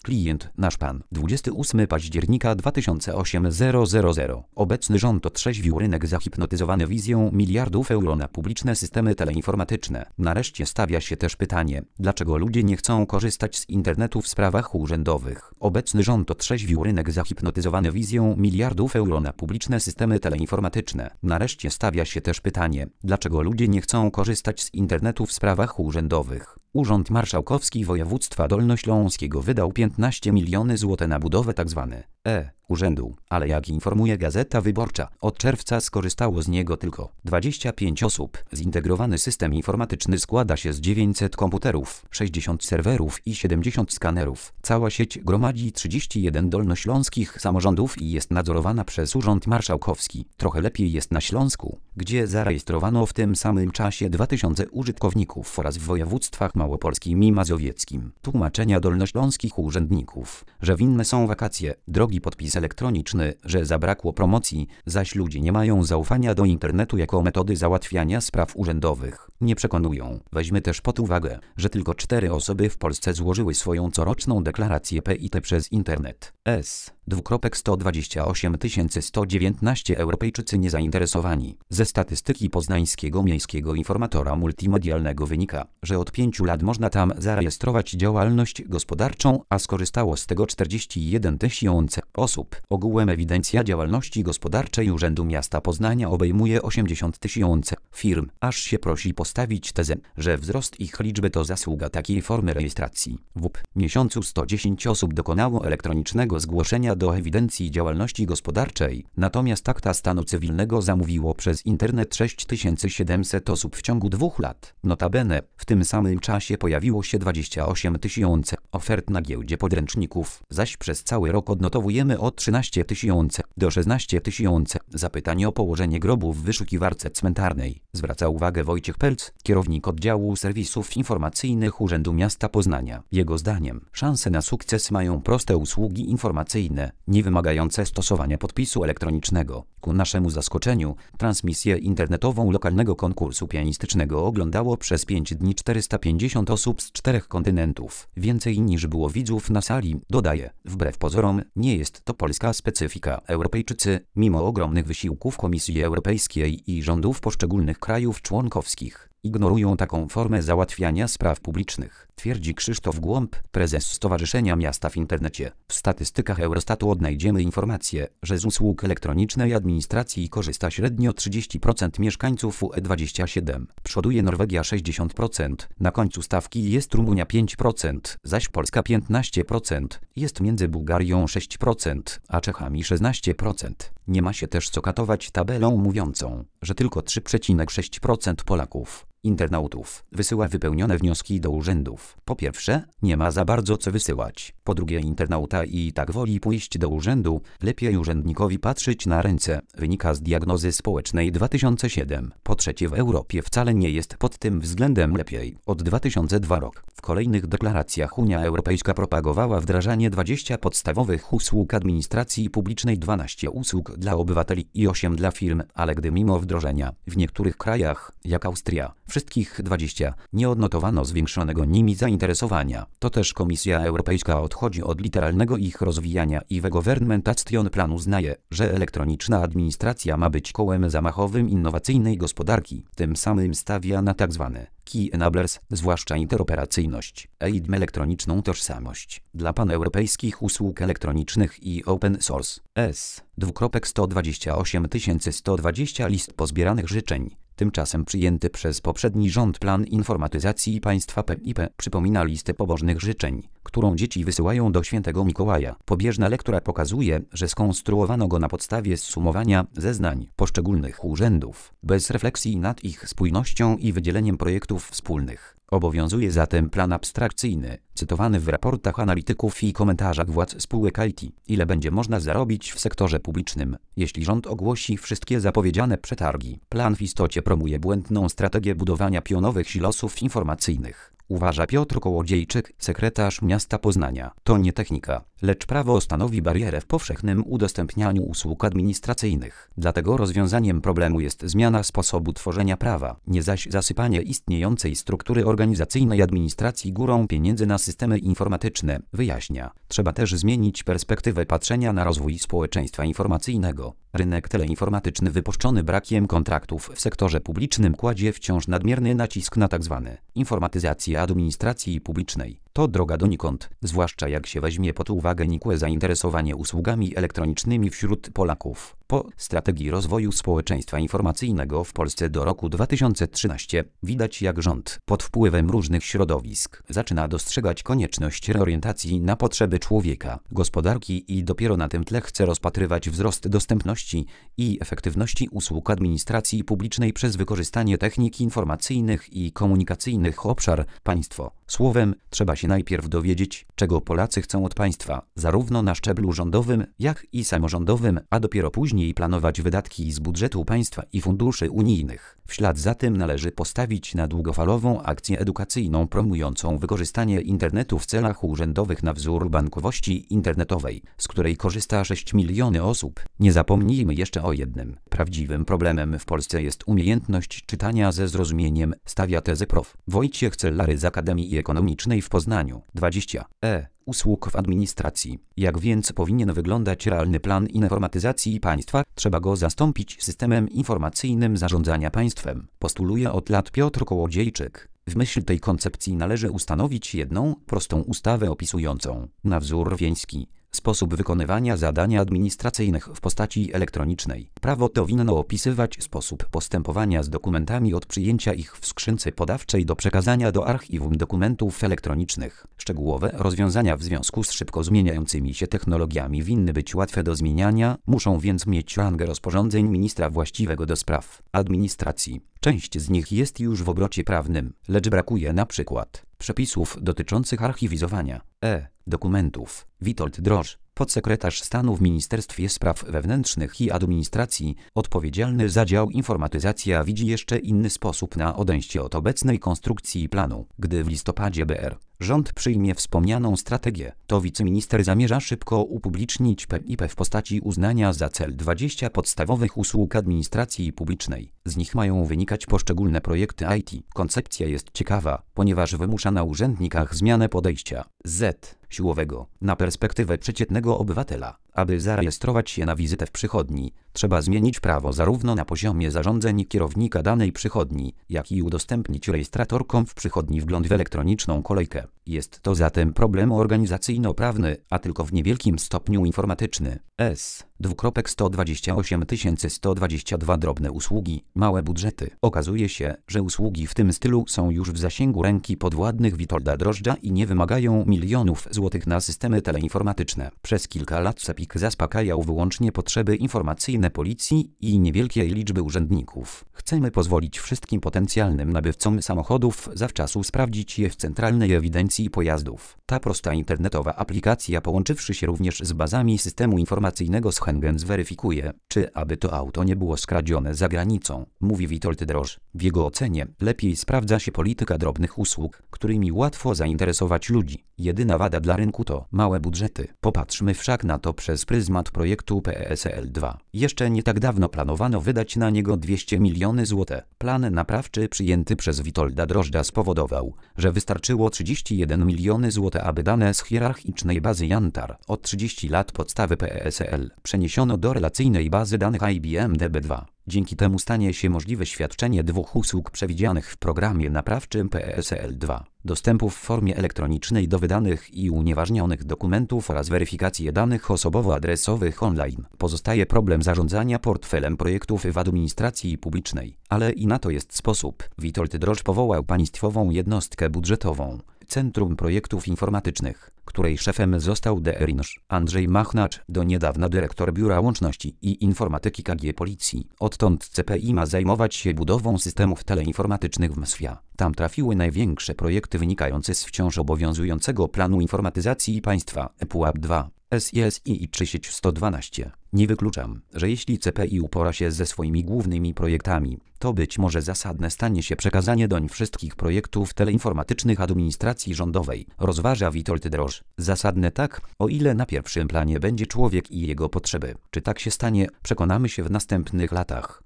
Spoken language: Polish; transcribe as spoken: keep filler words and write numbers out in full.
klient, nasz pan. dwudziestego ósmego października dwa tysiące osiemnastego. Obecny rząd otrzeźwił rynek zahipnotyzowany wizją miliardów euro na publiczne systemy teleinformatyczne. Nareszcie stawia się też pytanie, dlaczego ludzie nie chcą korzystać z internetu w sprawach urzędowych. Obecny rząd otrzeźwił rynek zahipnotyzowany wizją miliardów euro na publiczne systemy teleinformatyczne. Nareszcie stawia się też pytanie, dlaczego ludzie nie chcą korzystać z internetu w sprawach urzędowych. Urząd Marszałkowski Województwa Dolnośląskiego wydał piętnaście milionów złotych na budowę tzw. e-urzędu, ale jak informuje Gazeta Wyborcza, od czerwca skorzystało z niego tylko dwadzieścia pięć osób. Zintegrowany system informatyczny składa się z dziewięciuset komputerów, sześćdziesięciu serwerów i siedemdziesięciu skanerów. Cała sieć gromadzi trzydzieści jeden dolnośląskich samorządów i jest nadzorowana przez Urząd Marszałkowski. Trochę lepiej jest na Śląsku, gdzie zarejestrowano w tym samym czasie dwa tysiące użytkowników oraz w województwach małopolskim i mazowieckim. Tłumaczenia dolnośląskich urzędników, że winne są wakacje, drogi podpis elektroniczny, że zabrakło promocji, zaś ludzie nie mają zaufania do internetu jako metody załatwiania spraw urzędowych, nie przekonują. Weźmy też pod uwagę, że tylko cztery osoby w Polsce złożyły swoją coroczną deklarację P I T przez internet. S. sto dwadzieścia osiem tysięcy sto dziewiętnaście Europejczycy niezainteresowani. Ze statystyki poznańskiego miejskiego informatora multimedialnego wynika, że od pięciu lat można tam zarejestrować działalność gospodarczą, a skorzystało z tego czterdzieści jeden tysięcy osób. Ogółem ewidencja działalności gospodarczej Urzędu Miasta Poznania obejmuje osiemdziesiąt tysięcy firm. Aż się prosi postawić tezę, że wzrost ich liczby to zasługa takiej formy rejestracji. W ubiegłym miesiącu sto dziesięć osób dokonało elektronicznego zgłoszenia do ewidencji działalności gospodarczej, natomiast akta stanu cywilnego zamówiło przez internet sześć tysięcy siedemset osób w ciągu dwóch lat. Notabene, w tym samym czasie pojawiło się dwadzieścia osiem tysięcy ofert na giełdzie podręczników, zaś przez cały rok odnotowujemy od trzynaście tysięcy do szesnaście tysięcy zapytań o położenie grobu w wyszukiwarce cmentarnej. Zwraca uwagę Wojciech Pelc, kierownik oddziału serwisów informacyjnych Urzędu Miasta Poznania. Jego zdaniem, szanse na sukces mają proste usługi informacyjne, nie wymagające stosowania podpisu elektronicznego. Ku naszemu zaskoczeniu, transmisję internetową lokalnego konkursu pianistycznego oglądało przez pięć dni czterysta pięćdziesiąt osób z czterech kontynentów. Więcej niż było widzów na sali, dodaje. Wbrew pozorom, nie jest to polska specyfika. Europejczycy, mimo ogromnych wysiłków Komisji Europejskiej i rządów poszczególnych krajów członkowskich, ignorują taką formę załatwiania spraw publicznych, twierdzi Krzysztof Głąb, prezes Stowarzyszenia Miasta w Internecie. W statystykach Eurostatu odnajdziemy informację, że z usług elektronicznej administracji korzysta średnio trzydzieści procent mieszkańców U E dwadzieścia siedem. Przoduje Norwegia sześćdziesiąt procent, na końcu stawki jest Rumunia pięć procent, zaś Polska piętnaście procent, jest między Bułgarią sześć procent, a Czechami szesnaście procent. Nie ma się też co katować tabelą mówiącą, że tylko trzy przecinek sześć procent Polaków, internautów, wysyła wypełnione wnioski do urzędów. Po pierwsze, nie ma za bardzo co wysyłać. Po drugie, internauta i tak woli pójść do urzędu, lepiej urzędnikowi patrzeć na ręce, wynika z diagnozy społecznej dwa tysiące siedem. Po trzecie, w Europie wcale nie jest pod tym względem lepiej. Od dwa tysiące drugiego roku. W kolejnych deklaracjach Unia Europejska propagowała wdrażanie dwudziestu podstawowych usług administracji publicznej, dwanaście usług dla obywateli i osiem dla firm, ale gdy mimo wdrożenia w niektórych krajach, jak Austria, wszystkich dwudziestu, nie odnotowano zwiększonego nimi zainteresowania, to też Komisja Europejska odchodzi od literalnego ich rozwijania i e-Government Action Plan uznaje, że elektroniczna administracja ma być kołem zamachowym innowacyjnej gospodarki, tym samym stawia na tzw. Key Enablers, zwłaszcza interoperacyjność, E I D M, elektroniczną tożsamość, dla paneuropejskich usług elektronicznych i open source. S. sto dwadzieścia osiem tysięcy sto dwadzieścia list pozbieranych życzeń. Tymczasem przyjęty przez poprzedni rząd plan informatyzacji państwa P I P przypomina listę pobożnych życzeń, którą dzieci wysyłają do świętego Mikołaja. Pobieżna lektura pokazuje, że skonstruowano go na podstawie zsumowania zeznań poszczególnych urzędów, bez refleksji nad ich spójnością i wydzieleniem projektów wspólnych. Obowiązuje zatem plan abstrakcyjny, cytowany w raportach analityków i komentarzach władz spółek I T. Ile będzie można zarobić w sektorze publicznym, jeśli rząd ogłosi wszystkie zapowiedziane przetargi? Plan w istocie promuje błędną strategię budowania pionowych silosów informacyjnych, uważa Piotr Kołodziejczyk, sekretarz miasta Poznania. To nie technika, lecz prawo stanowi barierę w powszechnym udostępnianiu usług administracyjnych. Dlatego rozwiązaniem problemu jest zmiana sposobu tworzenia prawa, nie zaś zasypanie istniejącej struktury organizacyjnej administracji górą pieniędzy na systemy informatyczne, wyjaśnia. Trzeba też zmienić perspektywę patrzenia na rozwój społeczeństwa informacyjnego. Rynek teleinformatyczny wypuszczony brakiem kontraktów w sektorze publicznym kładzie wciąż nadmierny nacisk na tzw. informatyzację administracji publicznej. To droga donikąd, zwłaszcza jak się weźmie pod uwagę nikłe zainteresowanie usługami elektronicznymi wśród Polaków. Po strategii rozwoju społeczeństwa informacyjnego w Polsce do roku dwa tysiące trzynastego widać, jak rząd pod wpływem różnych środowisk zaczyna dostrzegać konieczność reorientacji na potrzeby człowieka, gospodarki i dopiero na tym tle chce rozpatrywać wzrost dostępności i efektywności usług administracji publicznej przez wykorzystanie technik informacyjnych i komunikacyjnych. Obszar państwo. Słowem, trzeba się najpierw dowiedzieć, czego Polacy chcą od państwa, zarówno na szczeblu rządowym, jak i samorządowym, a dopiero później planować wydatki z budżetu państwa i funduszy unijnych. W ślad za tym należy postawić na długofalową akcję edukacyjną promującą wykorzystanie internetu w celach urzędowych na wzór bankowości internetowej, z której korzysta sześć milionów osób. Nie zapomnijmy jeszcze o jednym. Prawdziwym problemem w Polsce jest umiejętność czytania ze zrozumieniem, stawia tezę prof. Wojciech Cellary z Akademii Ekonomicznej w Poznaniu. dwadzieścia E. Usług w administracji. Jak więc powinien wyglądać realny plan informatyzacji państwa? Trzeba go zastąpić systemem informacyjnym zarządzania państwem, postuluje od lat Piotr Kołodziejczyk. W myśl tej koncepcji należy ustanowić jedną, prostą ustawę opisującą, na wzór wieński, sposób wykonywania zadań administracyjnych w postaci elektronicznej. Prawo to winno opisywać sposób postępowania z dokumentami od przyjęcia ich w skrzynce podawczej do przekazania do archiwum dokumentów elektronicznych. Szczegółowe rozwiązania w związku z szybko zmieniającymi się technologiami winny być łatwe do zmieniania, muszą więc mieć rangę rozporządzeń ministra właściwego do spraw administracji. Część z nich jest już w obrocie prawnym, lecz brakuje na przykład przepisów dotyczących archiwizowania e. dokumentów. Witold Drożdż, podsekretarz stanu w Ministerstwie Spraw Wewnętrznych i Administracji, odpowiedzialny za dział informatyzacja, widzi jeszcze inny sposób na odejście od obecnej konstrukcji planu. Gdy w listopadzie B R rząd przyjmie wspomnianą strategię, to wiceminister zamierza szybko upublicznić P I P w postaci uznania za cel dwudziestu podstawowych usług administracji publicznej. Z nich mają wynikać poszczególne projekty I T. Koncepcja jest ciekawa, ponieważ wymusza na urzędnikach zmianę podejścia z siłowego na perspektywę przeciętnego obywatela. Aby zarejestrować się na wizytę w przychodni, trzeba zmienić prawo zarówno na poziomie zarządzeń kierownika danej przychodni, jak i udostępnić rejestratorkom w przychodni wgląd w elektroniczną kolejkę. Jest to zatem problem organizacyjno-prawny, a tylko w niewielkim stopniu informatyczny. S. sto dwadzieścia osiem tysięcy sto dwadzieścia dwa drobne usługi, małe budżety. Okazuje się, że usługi w tym stylu są już w zasięgu ręki podwładnych Witolda Drożdża i nie wymagają milionów złotych na systemy teleinformatyczne. Przez kilka lat Cepik zaspokajał wyłącznie potrzeby informacyjne policji i niewielkiej liczby urzędników. Chcemy pozwolić wszystkim potencjalnym nabywcom samochodów zawczasu sprawdzić je w centralnej ewidencji pojazdów. Ta prosta internetowa aplikacja, połączywszy się również z bazami systemu informacyjnego Schengen, zweryfikuje, czy aby to auto nie było skradzione za granicą, mówi Witold Drożdż. W jego ocenie lepiej sprawdza się polityka drobnych usług, którymi łatwo zainteresować ludzi. Jedyna wada dla rynku to małe budżety. Popatrzmy wszak na to przez pryzmat projektu P E S L dwa. Jeszcze nie tak dawno planowano wydać na niego dwieście milionów złotych. Plan naprawczy przyjęty przez Witolda Drożdża spowodował, że wystarczyło trzydzieści jeden milionów złotych, aby dane z hierarchicznej bazy Jantar od trzydziestu lat podstawy P E S L przeniesiono do relacyjnej bazy danych I B M D B dwa. Dzięki temu stanie się możliwe świadczenie dwóch usług przewidzianych w programie naprawczym P E S L dwa. Dostępu w formie elektronicznej do wydanych i unieważnionych dokumentów oraz weryfikację danych osobowo-adresowych online. Pozostaje problem zarządzania portfelem projektów w administracji publicznej, ale i na to jest sposób. Witold Drożdż powołał państwową jednostkę budżetową, Centrum Projektów Informatycznych, której szefem został D R I N Sz. Andrzej Machnacz, do niedawna dyrektor Biura Łączności i Informatyki K G Policji. Odtąd C P I ma zajmować się budową systemów teleinformatycznych w M S W iA. Tam trafiły największe projekty wynikające z wciąż obowiązującego planu informatyzacji państwa E P U A P dwa. S I S I czy sieć sto dwanaście. Nie wykluczam, że jeśli C P I upora się ze swoimi głównymi projektami, to być może zasadne stanie się przekazanie doń wszystkich projektów teleinformatycznych administracji rządowej, rozważa Witold Drożdż. Zasadne tak, o ile na pierwszym planie będzie człowiek i jego potrzeby. Czy tak się stanie, przekonamy się w następnych latach.